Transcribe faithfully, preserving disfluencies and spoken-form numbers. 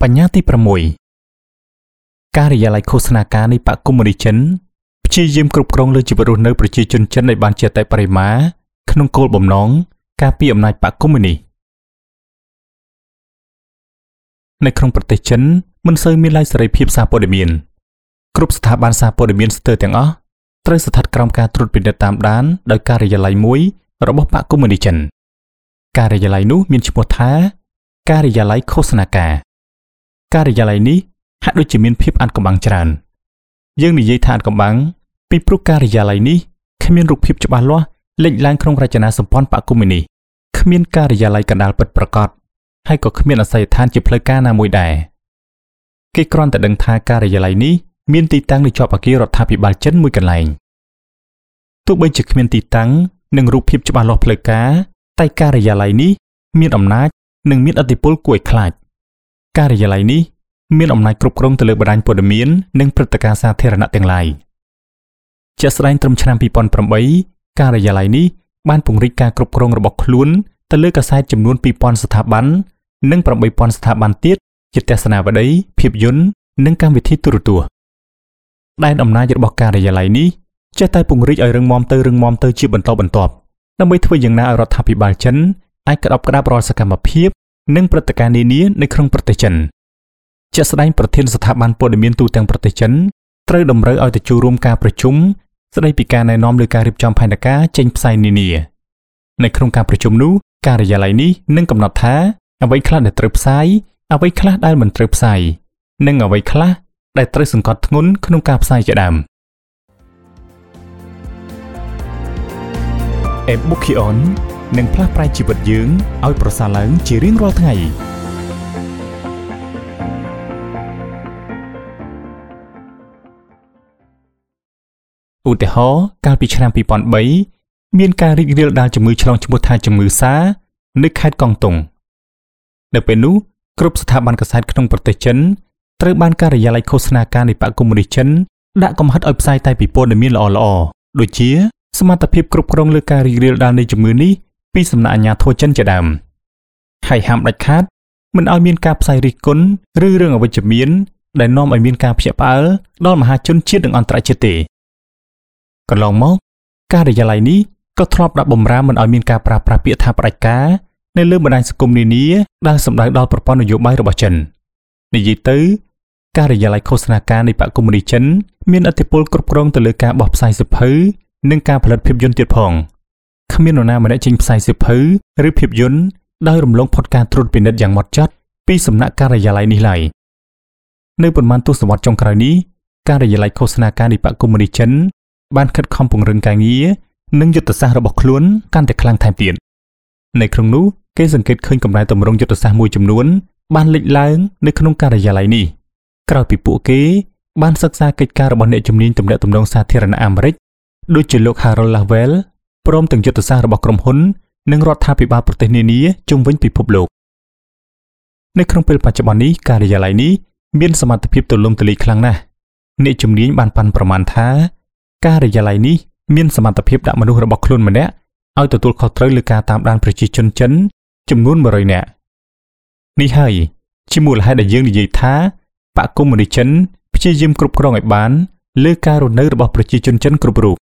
បញ្ញត្តិទីប្រាំមួយការិយាល័យឃោសនាការនៃបកកុម្មុយនីសចិនព្យាយាមគ្រប់គ្រងលើជីវិតរស់នៅប្រជាជនចិនឲ្យបានជាអតិបរមាក្នុងគោលបំណងការពារអំណាចបកកុម្មុយនីសនៅក្នុងប្រទេសចិនមិនសូវមានឡើយសេរីភាពសារព័ត៌មានគ្រប់ស្ថាប័នសារព័ត៌មានស្ទើរទាំងអស់ត្រូវស្ថិតក្រោមការត្រួតពិនិត្យតាមដានដោយការិយាល័យមួយរបស់បកកុម្មុយនីសចិនការិយាល័យនោះមានឈ្មោះថាការិយាល័យឃោសនាការការិយាល័យនេះហាក់ដូចជាមានភាពអាថ៌កំបាំងច្រើនយើងនិយាយថាអាថ៌កំបាំងពីព្រោះការិយាល័យនេះគ្មានរូបភាពច្បាស់លាស់លេចឡើងក្នុងរចនាសម្ព័ន្ធបកកុម្មុយនីសគ្មានការិយាល័យកណ្ដាលពិតប្រាកដហើយក៏គ្មានអាសយដ្ឋានជាផ្លូវការណាមួយដែរគេគ្រាន់តែដឹងថាការិយាល័យនេះមានទីតាំងនៅជាប់អគាររដ្ឋាភិបាលចិនមួយកន្លែងទោះបីជាគ្មានទីតាំងនិងរូបភាពច្បាស់លាស់ផ្លូវការតែការិយាល័យនេះមានអំណាចនិងមានឥទ្ធិពលគួរឲ្យខ្លាចការិយាល័យនេះមានអំណាចគ្រប់គ្រងទៅលើបណ្ដាញព័ត៌មាននិងព្រឹត្តិការណ៍សាធារណៈទាំងឡាយជាក់ស្ដែងត្រឹមឆ្នាំពីរពាន់ប្រាំបីការិយាល័យនេះបានពង្រីកការគ្រប់គ្រងរបស់ខ្លួនទៅលើកាសែតចំនួនពីរពាន់ស្ថាប័ននិងប្រាំបីពាន់ស្ថាប័នទៀតជាទស្សនាវដ្តីភាពយន្តនិងកម្មវិធីទូរទស្សន៍ដែនអំណាចរបស់ការិយាល័យនេះចេះតែពង្រីកឲ្យរឹងមាំទៅរឹងមាំទៅជាបន្តបន្ទាប់ដើម្បីធ្វើយ៉ាងណាឲ្យរដ្ឋាភិបាលចិនអាចក្តាប់ក្តាប់រាល់សកម្មភាពនិងព្រឹត្តិការណ៍នានានៅក្នុងប្រទេសចិនជាក់ស្ដែងប្រធានស្ថាប័នព័ត៌មានទូទាំងប្រទេសចិនត្រូវតម្រូវឲ្យទៅចូលរួមការប្រជុំស្ដីពីការណែនាំលើការរៀបចំផែនការចេញផ្សាយនានានៅក្នុងការប្រជុំនោះការិយាល័យនេះនឹងកំណត់ថាអ្វីខ្លះដែលត្រូវផ្សាយអ្វីខ្លះដែលមិនត្រូវផ្សាយនិងអ្វីខ្លះដែលត្រូវសង្កត់ធ្ងន់ក្នុងការផ្សាយជាដើម Ebukion នឹងផ្លាស់ប្រែជីវិតយើងឲ្យប្រសើរឡើងជារៀងរាល់ថ្ងៃឧទាហរណ៍កាលពីឆ្នាំពីរពាន់បីមានការរីករាលដាលជំងឺឆ្លងឈ្មោះថាជំងឺសានៅខេត្តកុងតុងនៅពេលនោះគ្រប់ស្ថាប័នកាសែតក្នុងប្រទេសចិនត្រូវបានការិយាល័យឃោសនាការនៃបកកុម្មុយនីសចិនដាក់កំហិតឲ្យផ្សាយតែពីព័ត៌មានល្អៗដូចជាសមត្ថភាពគ្រប់គ្រងលើការរីករាលដាលនៃជំងឺនេះពីសំណាក់អាជ្ញាធរចិនជាដើមហើយហាមដាច់ខាតមិនឲ្យមានការផ្សាយរិះគន់ឬរឿងអវិជ្ជមានដែលនាំឲ្យមានការភ្ញាក់ផ្អើលដល់មហាជនជាតិនិងអន្តរជាតិទេកន្លងមកការិយាល័យនេះក៏ធ្លាប់ដាក់បម្រាមមិនឲ្យមានការប្រើប្រាស់ពាក្យថាផ្ដាច់ការនៅលើបណ្ដាញសង្គមនានាដែលសំដៅដល់ប្រព័ន្ធនយោបាយរបស់ចិននិយាយទៅការិយាល័យឃោសនាការនៃបកកុម្មុយនីសចិនមានឥទ្ធិពលគ្រប់គ្រងទៅលើការបោះផ្សាយសៀវភៅនិងការផលិតភាពយន្តទៀតផងគ្មាននរណាម្នាក់ចេញផ្សាយសៀវភៅឬភាពយន្តដោយរំលងផុតការត្រួតពិនិត្យយ៉ាងហ្មត់ចត់ពីសំណាក់ការិយាល័យនេះឡើយនៅប៉ុន្មានទសវត្សរ៍ចុងក្រោយនេះការិយាល័យឃោសនាការនៃបកកុម្មុយនីសចិនបានខិតខំពង្រឹងការងារនិងយុទ្ធសាស្ត្ររបស់ខ្លួនកាន់តែខ្លាំងថែមទៀតនៅក្នុងនោះគេសង្កេតឃើញកម្រិតតម្រង់យុទ្ធសាស្ត្រមួយចំនួនបានលេចឡើងនៅក្នុងការិយាល័យនេះក្រោយពីពួកគេបានសិក្សាកិច្ចការរបស់អ្នកជំនាញទំនាក់ទំនងសាធារណៈអាមេរិកដូចជាលោក Harold Lavelle ព្រមទាំងយុទ្ធសាស្ត្ររបស់ក្រុមហ៊ុននិងរដ្ឋាភិបាលប្រទេសនានាជុំវិញពិភពលោកនៅក្នុងពេលបច្ចុប្បន្ននេះការិយាល័យនេះមានសមត្ថភាពទូលំទូលាយខ្លាំងណាស់អ្នកជំនាញបានប៉ាន់ប្រមាណថាការិយាល័យនេះមានសមត្ថភាពដាក់មនុស្សរបស់ខ្លួនម្នាក់ឲ្យទទួលខុសត្រូវលើការតាមដានប្រជាជនចិនចំនួនមួយរយនាក់នេះហើយជាមូលហេតុដែលយើងនិយាយថាបកកុម្មុយនីសចិនព្យាយាមគ្រប់គ្រងឲ្យបានលើការរស់នៅរបស់ប្រជាជនចិនគ្រប់រូប